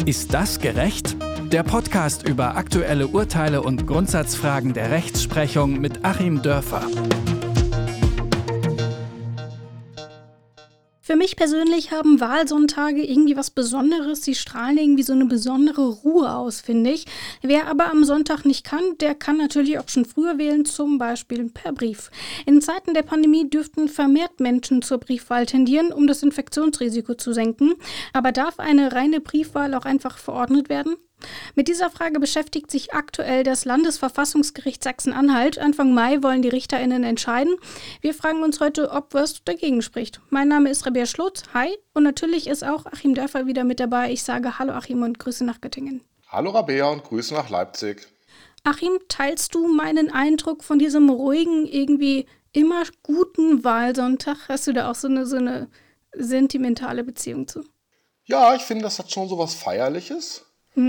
Ist das gerecht? Der Podcast über aktuelle Urteile und Grundsatzfragen der Rechtsprechung mit Achim Dörfer. Für mich persönlich haben Wahlsonntage irgendwie was Besonderes. Sie strahlen irgendwie so eine besondere Ruhe aus, finde ich. Wer aber am Sonntag nicht kann, der kann natürlich auch schon früher wählen, zum Beispiel per Brief. In Zeiten der Pandemie dürften vermehrt Menschen zur Briefwahl tendieren, um das Infektionsrisiko zu senken. Aber darf eine reine Briefwahl auch einfach verordnet werden? Mit dieser Frage beschäftigt sich aktuell das Landesverfassungsgericht Sachsen-Anhalt. Anfang Mai wollen die RichterInnen entscheiden. Wir fragen uns heute, ob was dagegen spricht. Mein Name ist Rabea Schlotz. Hi. Und natürlich ist auch Achim Dörfer wieder mit dabei. Ich sage Hallo Achim und Grüße nach Göttingen. Hallo Rabea und Grüße nach Leipzig. Achim, teilst du meinen Eindruck von diesem ruhigen, irgendwie immer guten Wahlsonntag? Hast du da auch so eine sentimentale Beziehung zu? Ja, ich finde, das hat schon so was Feierliches.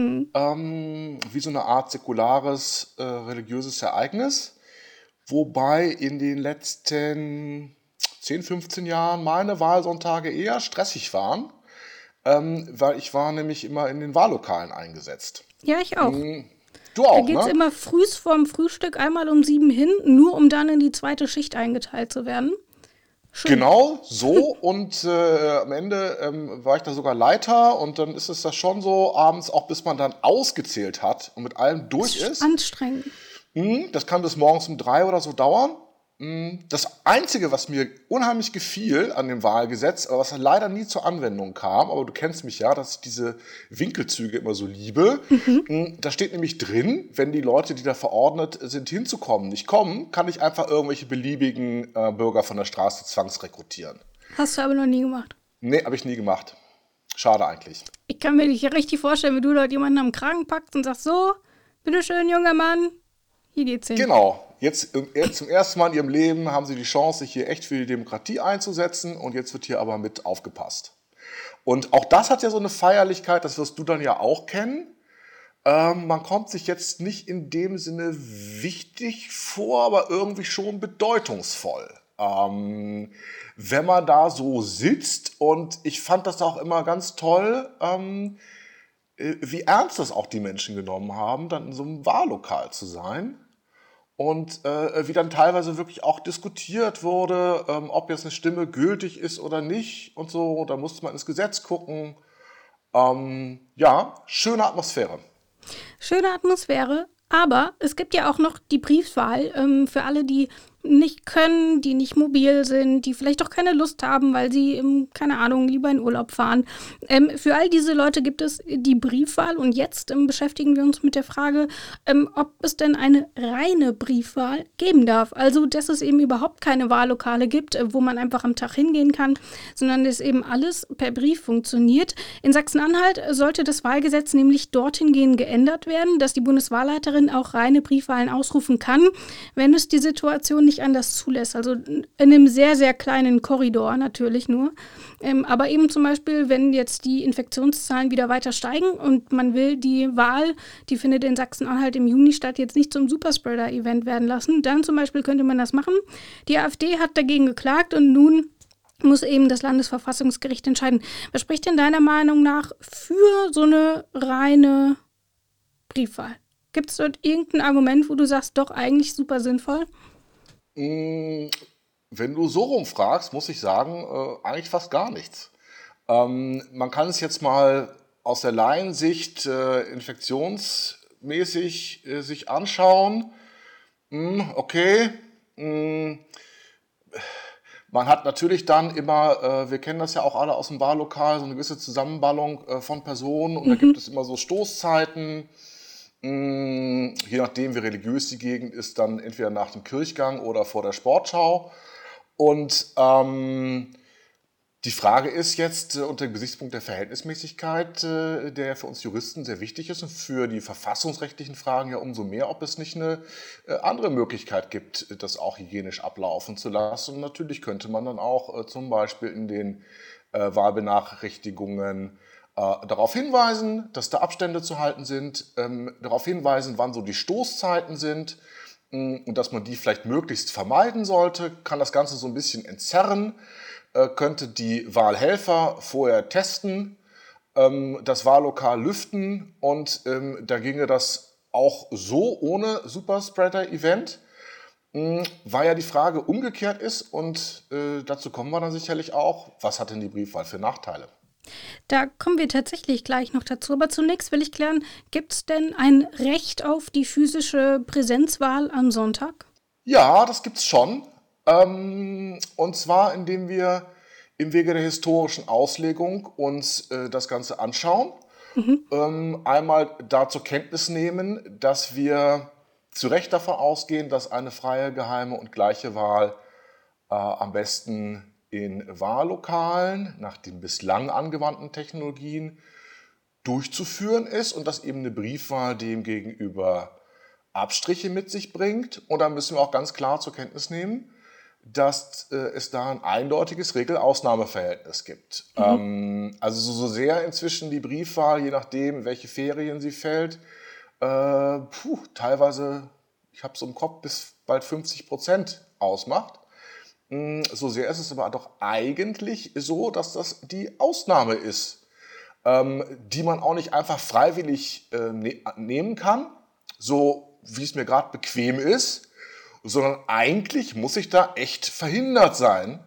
Wie so eine Art säkulares, religiöses Ereignis. Wobei in den letzten 10, 15 Jahren meine Wahlsonntage eher stressig waren, weil ich war nämlich immer in den Wahllokalen eingesetzt. Ja, ich auch. Du auch, Da geht's ne? immer frühs vorm Frühstück einmal um 7 hin, nur um dann in die zweite Schicht eingeteilt zu werden. Schön. Genau, so. Und am Ende war ich da sogar Leiter und dann ist es das schon so, abends, auch bis man dann ausgezählt hat und mit allem durch ist. Anstrengend. Das kann bis morgens um 3 oder so dauern. Das Einzige, was mir unheimlich gefiel an dem Wahlgesetz, aber was leider nie zur Anwendung kam, aber du kennst mich ja, dass ich diese Winkelzüge immer so liebe, da steht nämlich drin, wenn die Leute, die da verordnet sind, hinzukommen, nicht kommen, kann ich einfach irgendwelche beliebigen Bürger von der Straße zwangsrekrutieren. Hast du aber noch nie gemacht. Nee, habe ich nie gemacht. Schade eigentlich. Ich kann mir dich richtig vorstellen, wie du dort jemanden am Kragen packst und sagst, so, bitteschön, junger Mann, hier geht's hin. Genau. Jetzt zum ersten Mal in ihrem Leben haben sie die Chance, sich hier echt für die Demokratie einzusetzen und jetzt wird hier aber mit aufgepasst. Und auch das hat ja so eine Feierlichkeit, das wirst du dann ja auch kennen. Man kommt sich jetzt nicht in dem Sinne wichtig vor, aber irgendwie schon bedeutungsvoll. Wenn man da so sitzt, und ich fand das auch immer ganz toll, wie ernst das auch die Menschen genommen haben, dann in so einem Wahllokal zu sein. Und wie dann teilweise wirklich auch diskutiert wurde, ob jetzt eine Stimme gültig ist oder nicht und so. Da musste man ins Gesetz gucken. Ja, schöne Atmosphäre. Schöne Atmosphäre, aber es gibt ja auch noch die Briefwahl für alle, die nicht können, die nicht mobil sind, die vielleicht auch keine Lust haben, weil sie, keine Ahnung, lieber in Urlaub fahren. Für all diese Leute gibt es die Briefwahl und jetzt beschäftigen wir uns mit der Frage, ob es denn eine reine Briefwahl geben darf. Also, dass es eben überhaupt keine Wahllokale gibt, wo man einfach am Tag hingehen kann, sondern dass eben alles per Brief funktioniert. In Sachsen-Anhalt sollte das Wahlgesetz nämlich dorthin gehen geändert werden, dass die Bundeswahlleiterin auch reine Briefwahlen ausrufen kann, wenn es die Situation nicht anders zulässt. Also in einem sehr, sehr kleinen Korridor natürlich nur. Aber eben zum Beispiel, wenn jetzt die Infektionszahlen wieder weiter steigen und man will die Wahl, die findet in Sachsen-Anhalt im Juni statt, jetzt nicht zum Superspreader-Event werden lassen, dann zum Beispiel könnte man das machen. Die AfD hat dagegen geklagt und nun muss eben das Landesverfassungsgericht entscheiden. Was spricht denn deiner Meinung nach für so eine reine Briefwahl? Gibt es dort irgendein Argument, wo du sagst, doch eigentlich super sinnvoll? Wenn du so rumfragst, muss ich sagen, eigentlich fast gar nichts. Man kann es jetzt mal aus der Laiensicht infektionsmäßig sich anschauen. Okay. Man hat natürlich dann immer, wir kennen das ja auch alle aus dem Wahllokal, so eine gewisse Zusammenballung von Personen und da gibt es immer so Stoßzeiten. Je nachdem, wie religiös die Gegend ist, dann entweder nach dem Kirchgang oder vor der Sportschau. Und die Frage ist jetzt unter dem Gesichtspunkt der Verhältnismäßigkeit, der für uns Juristen sehr wichtig ist und für die verfassungsrechtlichen Fragen ja umso mehr, ob es nicht eine andere Möglichkeit gibt, das auch hygienisch ablaufen zu lassen. Und natürlich könnte man dann auch zum Beispiel in den Wahlbenachrichtigungen darauf hinweisen, dass da Abstände zu halten sind, darauf hinweisen, wann so die Stoßzeiten sind und dass man die vielleicht möglichst vermeiden sollte, kann das Ganze so ein bisschen entzerren, könnte die Wahlhelfer vorher testen, das Wahllokal lüften und da ginge das auch so ohne Superspreader-Event, weil ja die Frage umgekehrt ist und dazu kommen wir dann sicherlich auch, was hat denn die Briefwahl für Nachteile? Da kommen wir tatsächlich gleich noch dazu. Aber zunächst will ich klären, gibt es denn ein Recht auf die physische Präsenzwahl am Sonntag? Ja, das gibt's schon. Und zwar, indem wir im Wege der historischen Auslegung uns das Ganze anschauen. Einmal da zur Kenntnis nehmen, dass wir zu Recht davon ausgehen, dass eine freie, geheime und gleiche Wahl am besten in Wahllokalen nach den bislang angewandten Technologien durchzuführen ist und dass eben eine Briefwahl demgegenüber Abstriche mit sich bringt. Und da müssen wir auch ganz klar zur Kenntnis nehmen, dass es da ein eindeutiges Regel-Ausnahmeverhältnis gibt. Also so sehr inzwischen die Briefwahl, je nachdem, in welche Ferien sie fällt, teilweise, ich habe es im Kopf, bis bald 50% ausmacht. So sehr ist es aber doch eigentlich so, dass das die Ausnahme ist, die man auch nicht einfach freiwillig nehmen kann, so wie es mir gerade bequem ist, sondern eigentlich muss ich da echt verhindert sein,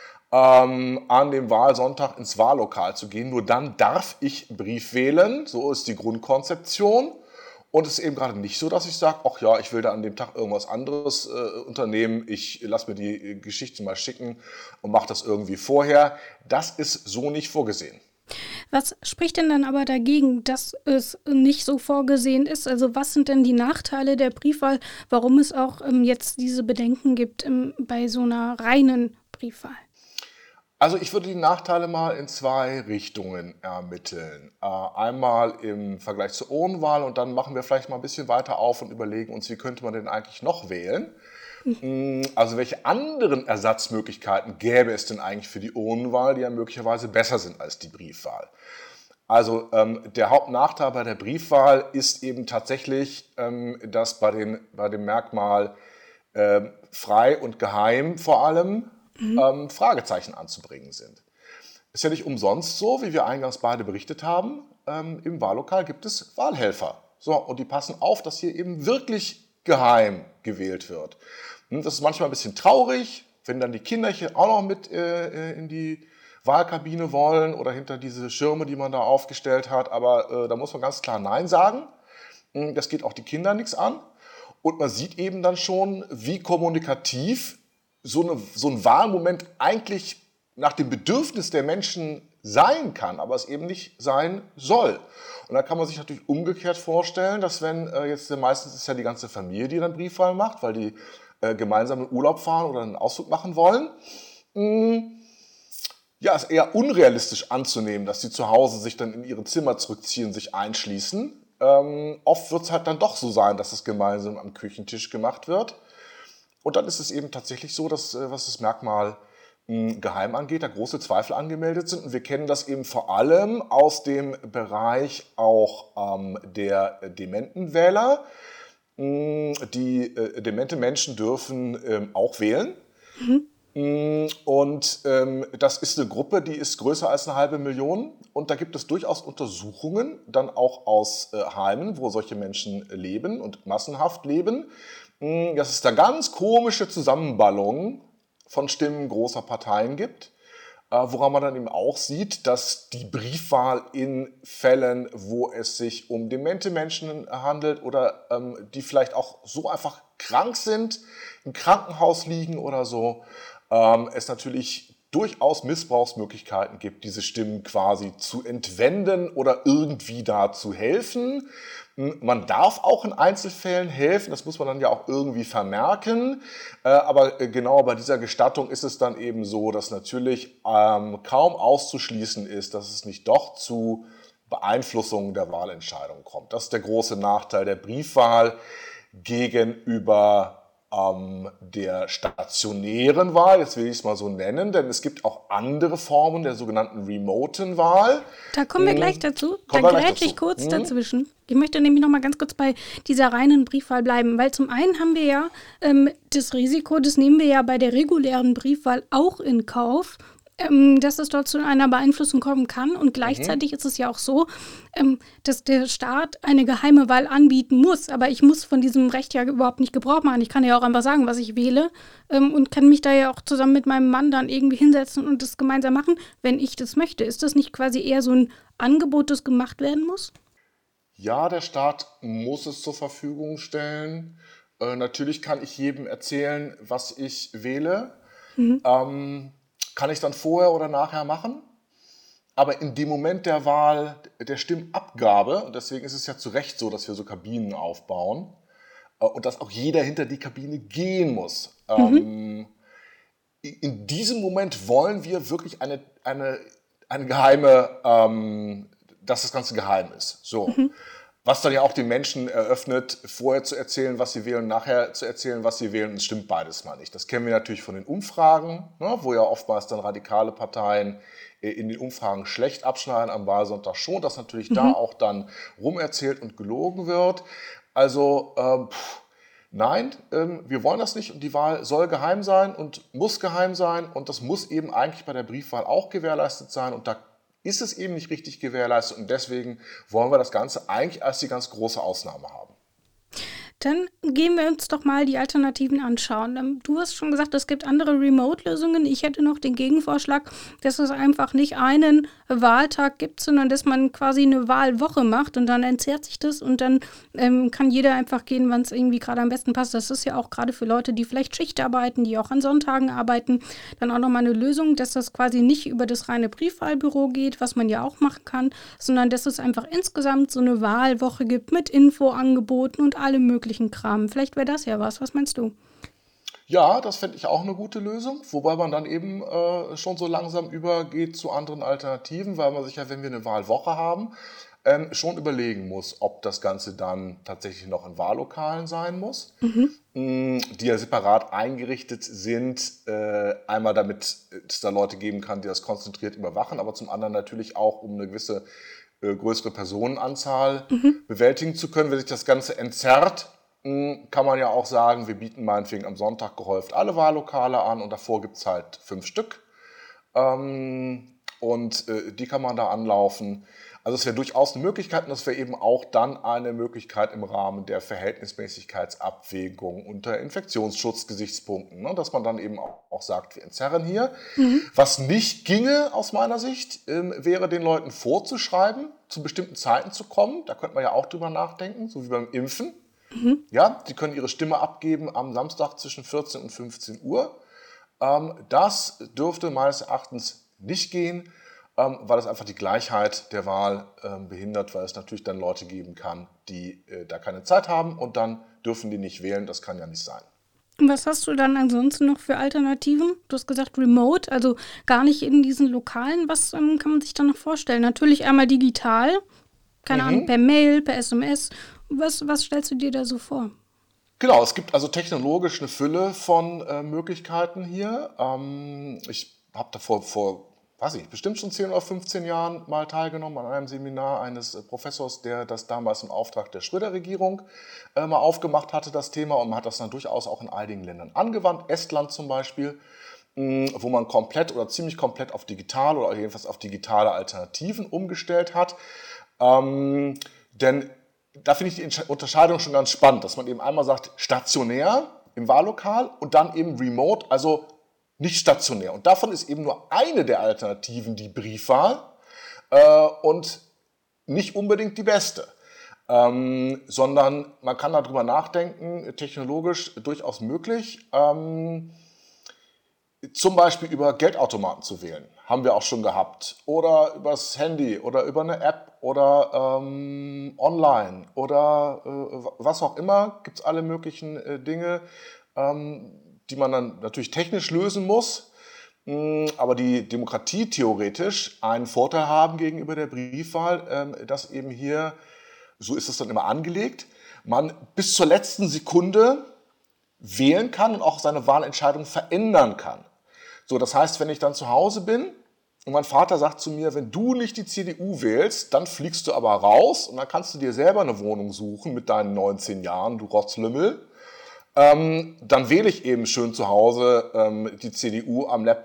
an dem Wahlsonntag ins Wahllokal zu gehen. Nur dann darf ich Brief wählen, so ist die Grundkonzeption. Und es ist eben gerade nicht so, dass ich sage, ach ja, ich will da an dem Tag irgendwas anderes unternehmen, ich lasse mir die Geschichte mal schicken und mache das irgendwie vorher. Das ist so nicht vorgesehen. Was spricht denn dann aber dagegen, dass es nicht so vorgesehen ist? Also was sind denn die Nachteile der Briefwahl, warum es auch jetzt diese Bedenken gibt bei so einer reinen Briefwahl? Also ich würde die Nachteile mal in zwei Richtungen ermitteln. Einmal im Vergleich zur Urnenwahl und dann machen wir vielleicht mal ein bisschen weiter auf und überlegen uns, wie könnte man denn eigentlich noch wählen? Also welche anderen Ersatzmöglichkeiten gäbe es denn eigentlich für die Urnenwahl, die ja möglicherweise besser sind als die Briefwahl? Also der Hauptnachteil bei der Briefwahl ist eben tatsächlich, dass bei dem Merkmal frei und geheim vor allem Fragezeichen anzubringen sind. Ist ja nicht umsonst so, wie wir eingangs beide berichtet haben, im Wahllokal gibt es Wahlhelfer. So, und die passen auf, dass hier eben wirklich geheim gewählt wird. Das ist manchmal ein bisschen traurig, wenn dann die Kinderchen auch noch mit in die Wahlkabine wollen oder hinter diese Schirme, die man da aufgestellt hat. Aber da muss man ganz klar Nein sagen. Das geht auch die Kinder nichts an. Und man sieht eben dann schon, wie kommunikativ so ein Wahlmoment eigentlich nach dem Bedürfnis der Menschen sein kann, aber es eben nicht sein soll. Und da kann man sich natürlich umgekehrt vorstellen, dass wenn jetzt meistens ist ja die ganze Familie, die dann Briefwahl macht, weil die gemeinsam in Urlaub fahren oder einen Ausflug machen wollen, ja, ist eher unrealistisch anzunehmen, dass sie zu Hause sich dann in ihre Zimmer zurückziehen, sich einschließen. Oft wird es halt dann doch so sein, dass es gemeinsam am Küchentisch gemacht wird. Und dann ist es eben tatsächlich so, dass, was das Merkmal geheim angeht, da große Zweifel angemeldet sind. Und wir kennen das eben vor allem aus dem Bereich auch der dementen Wähler. Die demente Menschen dürfen auch wählen. Und das ist eine Gruppe, die ist größer als 500.000. Und da gibt es durchaus Untersuchungen, dann auch aus Heimen, wo solche Menschen leben und massenhaft leben, dass es da ganz komische Zusammenballungen von Stimmen großer Parteien gibt, woran man dann eben auch sieht, dass die Briefwahl in Fällen, wo es sich um demente Menschen handelt oder die vielleicht auch so einfach krank sind, im Krankenhaus liegen oder so, es natürlich durchaus Missbrauchsmöglichkeiten gibt, diese Stimmen quasi zu entwenden oder irgendwie da zu helfen. Man darf auch in Einzelfällen helfen, das muss man dann ja auch irgendwie vermerken, aber genau bei dieser Gestattung ist es dann eben so, dass natürlich kaum auszuschließen ist, dass es nicht doch zu Beeinflussungen der Wahlentscheidung kommt. Das ist der große Nachteil der Briefwahl gegenüber der stationären Wahl, jetzt will ich es mal so nennen, denn es gibt auch andere Formen der sogenannten remoten Wahl. Da kommen wir gleich dazu. Da grätsche ich kurz dazwischen. Ich möchte nämlich noch mal ganz kurz bei dieser reinen Briefwahl bleiben, weil zum einen haben wir ja das Risiko, das nehmen wir ja bei der regulären Briefwahl auch in Kauf, dass es dort zu einer Beeinflussung kommen kann. Und gleichzeitig ist es ja auch so, dass der Staat eine geheime Wahl anbieten muss. Aber ich muss von diesem Recht ja überhaupt nicht Gebrauch machen. Ich kann ja auch einfach sagen, was ich wähle, und kann mich da ja auch zusammen mit meinem Mann dann irgendwie hinsetzen und das gemeinsam machen, wenn ich das möchte. Ist das nicht quasi eher so ein Angebot, das gemacht werden muss? Ja, der Staat muss es zur Verfügung stellen. Natürlich kann ich jedem erzählen, was ich wähle. Kann ich dann vorher oder nachher machen. Aber in dem Moment der Wahl, der Stimmabgabe, und deswegen ist es ja zu Recht so, dass wir so Kabinen aufbauen und dass auch jeder hinter die Kabine gehen muss. In diesem Moment wollen wir wirklich eine geheime, dass das Ganze geheim ist. So. Was dann ja auch den Menschen eröffnet, vorher zu erzählen, was sie wählen, nachher zu erzählen, was sie wählen. Und es stimmt beides mal nicht. Das kennen wir natürlich von den Umfragen, ne, wo ja oftmals dann radikale Parteien in den Umfragen schlecht abschneiden, am Wahlsonntag schon, dass natürlich da auch dann rumerzählt und gelogen wird. Also nein, wir wollen das nicht und die Wahl soll geheim sein und muss geheim sein. Und das muss eben eigentlich bei der Briefwahl auch gewährleistet sein. Und da ist es eben nicht richtig gewährleistet und deswegen wollen wir das Ganze eigentlich als die ganz große Ausnahme haben. Dann gehen wir uns doch mal die Alternativen anschauen. Du hast schon gesagt, es gibt andere Remote-Lösungen. Ich hätte noch den Gegenvorschlag, dass es einfach nicht einen Wahltag gibt, sondern dass man quasi eine Wahlwoche macht und dann entzerrt sich das und dann kann jeder einfach gehen, wann es irgendwie gerade am besten passt. Das ist ja auch gerade für Leute, die vielleicht Schicht arbeiten, die auch an Sonntagen arbeiten, dann auch nochmal eine Lösung, dass das quasi nicht über das reine Briefwahlbüro geht, was man ja auch machen kann, sondern dass es einfach insgesamt so eine Wahlwoche gibt mit Infoangeboten und allem möglichen Kram. Vielleicht wäre das ja was. Was meinst du? Ja, das fände ich auch eine gute Lösung, wobei man dann eben schon so langsam übergeht zu anderen Alternativen, weil man sich ja, wenn wir eine Wahlwoche haben, schon überlegen muss, ob das Ganze dann tatsächlich noch in Wahllokalen sein muss, die ja separat eingerichtet sind, einmal damit es da Leute geben kann, die das konzentriert überwachen, aber zum anderen natürlich auch, um eine gewisse größere Personenanzahl bewältigen zu können. Wenn sich das Ganze entzerrt, kann man ja auch sagen, wir bieten meinetwegen am Sonntag gehäuft alle Wahllokale an und davor gibt es halt 5 Stück und die kann man da anlaufen. Also es wäre durchaus eine Möglichkeit und das wäre eben auch dann eine Möglichkeit im Rahmen der Verhältnismäßigkeitsabwägung unter Infektionsschutzgesichtspunkten, ne? Dass man dann eben auch sagt, wir entzerren hier. Was nicht ginge aus meiner Sicht, wäre den Leuten vorzuschreiben, zu bestimmten Zeiten zu kommen. Da könnte man ja auch drüber nachdenken, so wie beim Impfen. Ja, die können ihre Stimme abgeben am Samstag zwischen 14 und 15 Uhr. Das dürfte meines Erachtens nicht gehen, weil es einfach die Gleichheit der Wahl behindert, weil es natürlich dann Leute geben kann, die da keine Zeit haben und dann dürfen die nicht wählen. Das kann ja nicht sein. Was hast du dann ansonsten noch für Alternativen? Du hast gesagt Remote, also gar nicht in diesen Lokalen. Was kann man sich da noch vorstellen? Natürlich einmal digital, keine Ahnung, per Mail, per SMS. Was stellst du dir da so vor? Genau, es gibt also technologisch eine Fülle von Möglichkeiten hier. Ich habe da bestimmt schon 10 oder 15 Jahren mal teilgenommen an einem Seminar eines Professors, der das damals im Auftrag der Schröder-Regierung mal aufgemacht hatte, das Thema. Und man hat das dann durchaus auch in einigen Ländern angewandt, Estland zum Beispiel, wo man komplett oder ziemlich komplett auf digital oder jedenfalls auf digitale Alternativen umgestellt hat. Denn da finde ich die Unterscheidung schon ganz spannend, dass man eben einmal sagt, stationär im Wahllokal und dann eben remote, also nicht stationär. Und davon ist eben nur eine der Alternativen die Briefwahl und nicht unbedingt die beste. Sondern man kann darüber nachdenken, technologisch durchaus möglich, zum Beispiel über Geldautomaten zu wählen. Haben wir auch schon gehabt. Oder übers Handy oder über eine App oder online oder was auch immer. Gibt es alle möglichen Dinge, die man dann natürlich technisch lösen muss, aber die Demokratie theoretisch einen Vorteil haben gegenüber der Briefwahl, dass eben hier, so ist es dann immer angelegt, man bis zur letzten Sekunde wählen kann und auch seine Wahlentscheidung verändern kann. So, das heißt, wenn ich dann zu Hause bin und mein Vater sagt zu mir, wenn du nicht die CDU wählst, dann fliegst du aber raus und dann kannst du dir selber eine Wohnung suchen mit deinen 19 Jahren, du Rotzlümmel. Dann wähle ich eben schön zu Hause die CDU am Laptop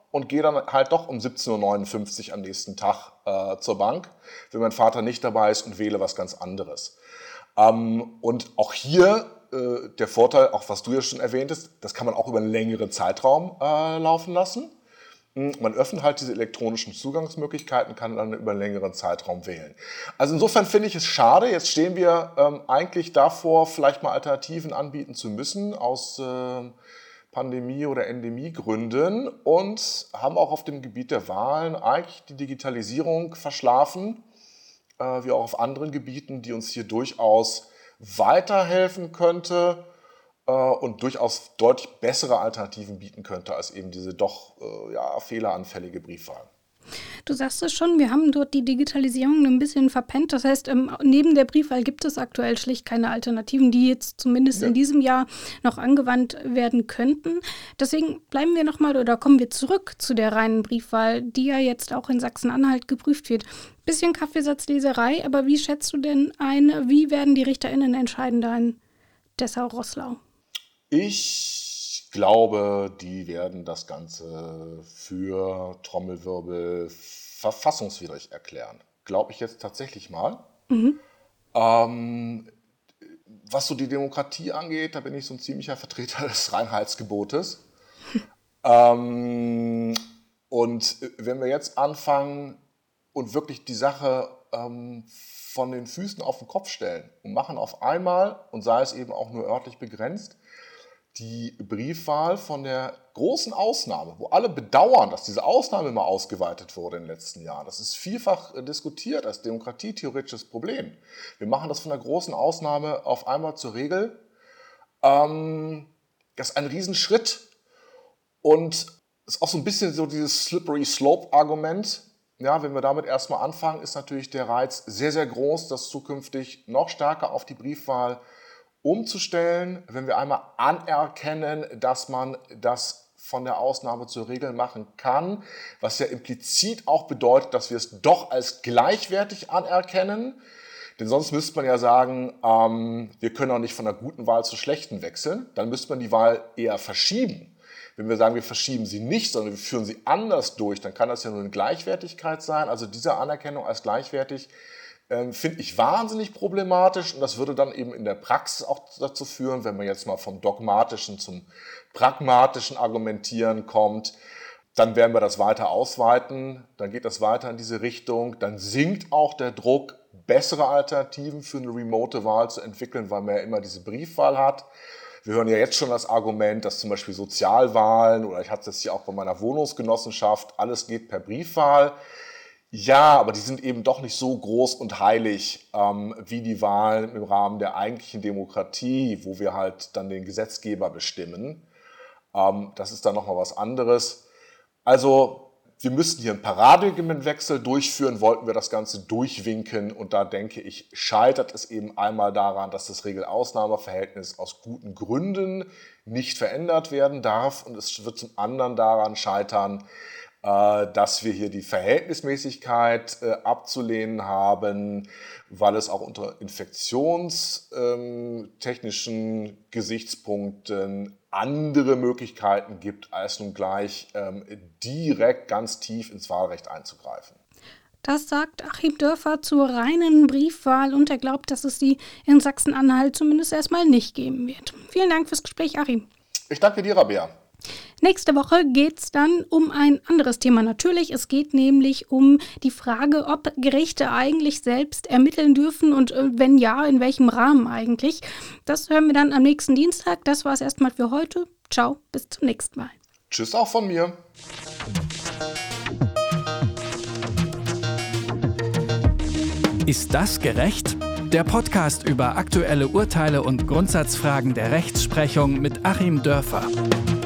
und gehe dann halt doch um 17.59 Uhr am nächsten Tag zur Bank, wenn mein Vater nicht dabei ist, und wähle was ganz anderes. Und auch hier der Vorteil, auch was du ja schon erwähntest, das kann man auch über einen längeren Zeitraum laufen lassen. Man öffnet halt diese elektronischen Zugangsmöglichkeiten, kann dann über einen längeren Zeitraum wählen. Also insofern finde ich es schade, jetzt stehen wir eigentlich davor, vielleicht mal Alternativen anbieten zu müssen aus Pandemie- oder Endemiegründen, und haben auch auf dem Gebiet der Wahlen eigentlich die Digitalisierung verschlafen, wie auch auf anderen Gebieten, die uns hier durchaus weiterhelfen könnte und durchaus deutlich bessere Alternativen bieten könnte als eben diese doch fehleranfällige Briefwahl. Du sagst es schon, wir haben dort die Digitalisierung ein bisschen verpennt. Das heißt, neben der Briefwahl gibt es aktuell schlicht keine Alternativen, die jetzt zumindest in diesem Jahr noch angewandt werden könnten. Deswegen kommen wir zurück zu der reinen Briefwahl, die ja jetzt auch in Sachsen-Anhalt geprüft wird. Bisschen Kaffeesatzleserei, aber wie schätzt du denn ein, wie werden die RichterInnen entscheiden da in Dessau-Roßlau? Ich glaube, die werden das Ganze für Trommelwirbel verfassungswidrig erklären. Glaube ich jetzt tatsächlich mal. Was so die Demokratie angeht, da bin ich so ein ziemlicher Vertreter des Reinheitsgebotes. Und wenn wir jetzt anfangen und wirklich die Sache von den Füßen auf den Kopf stellen und machen auf einmal, und sei es eben auch nur örtlich begrenzt, die Briefwahl von der großen Ausnahme, wo alle bedauern, dass diese Ausnahme mal ausgeweitet wurde in den letzten Jahren. Das ist vielfach diskutiert als demokratietheoretisches Problem. Wir machen das von der großen Ausnahme auf einmal zur Regel. Das ist ein Riesenschritt und ist auch so ein bisschen so dieses Slippery Slope-Argument. Ja, wenn wir damit erstmal anfangen, ist natürlich der Reiz sehr, sehr groß, das zukünftig noch stärker auf die Briefwahl umzustellen, wenn wir einmal anerkennen, dass man das von der Ausnahme zur Regel machen kann, was ja implizit auch bedeutet, dass wir es doch als gleichwertig anerkennen. Denn sonst müsste man ja sagen, wir können auch nicht von einer guten Wahl zur schlechten wechseln. Dann müsste man die Wahl eher verschieben. Wenn wir sagen, wir verschieben sie nicht, sondern wir führen sie anders durch, dann kann das ja nur eine Gleichwertigkeit sein. Also diese Anerkennung als gleichwertig finde ich wahnsinnig problematisch, und das würde dann eben in der Praxis auch dazu führen, wenn man jetzt mal vom dogmatischen zum pragmatischen Argumentieren kommt, dann werden wir das weiter ausweiten, dann geht das weiter in diese Richtung, dann sinkt auch der Druck, bessere Alternativen für eine remote Wahl zu entwickeln, weil man ja immer diese Briefwahl hat. Wir hören ja jetzt schon das Argument, dass zum Beispiel Sozialwahlen, oder ich hatte es ja auch bei meiner Wohnungsgenossenschaft, alles geht per Briefwahl. Ja, aber die sind eben doch nicht so groß und heilig wie die Wahlen im Rahmen der eigentlichen Demokratie, wo wir halt dann den Gesetzgeber bestimmen. Das ist dann nochmal was anderes. Also wir müssten hier einen Paradigmenwechsel durchführen, wollten wir das Ganze durchwinken. Und da denke ich, scheitert es eben einmal daran, dass das Regel-Ausnahme-Verhältnis aus guten Gründen nicht verändert werden darf. Und es wird zum anderen daran scheitern, dass wir hier die Verhältnismäßigkeit abzulehnen haben, weil es auch unter infektionstechnischen Gesichtspunkten andere Möglichkeiten gibt, als nun gleich direkt ganz tief ins Wahlrecht einzugreifen. Das sagt Achim Dörfer zur reinen Briefwahl, und er glaubt, dass es die in Sachsen-Anhalt zumindest erstmal nicht geben wird. Vielen Dank fürs Gespräch, Achim. Ich danke dir, Rabea. Nächste Woche geht es dann um ein anderes Thema natürlich. Es geht nämlich um die Frage, ob Gerichte eigentlich selbst ermitteln dürfen und wenn ja, in welchem Rahmen eigentlich. Das hören wir dann am nächsten Dienstag. Das war es erstmal für heute. Ciao, bis zum nächsten Mal. Tschüss auch von mir. Ist das gerecht? Der Podcast über aktuelle Urteile und Grundsatzfragen der Rechtsprechung mit Achim Dörfer.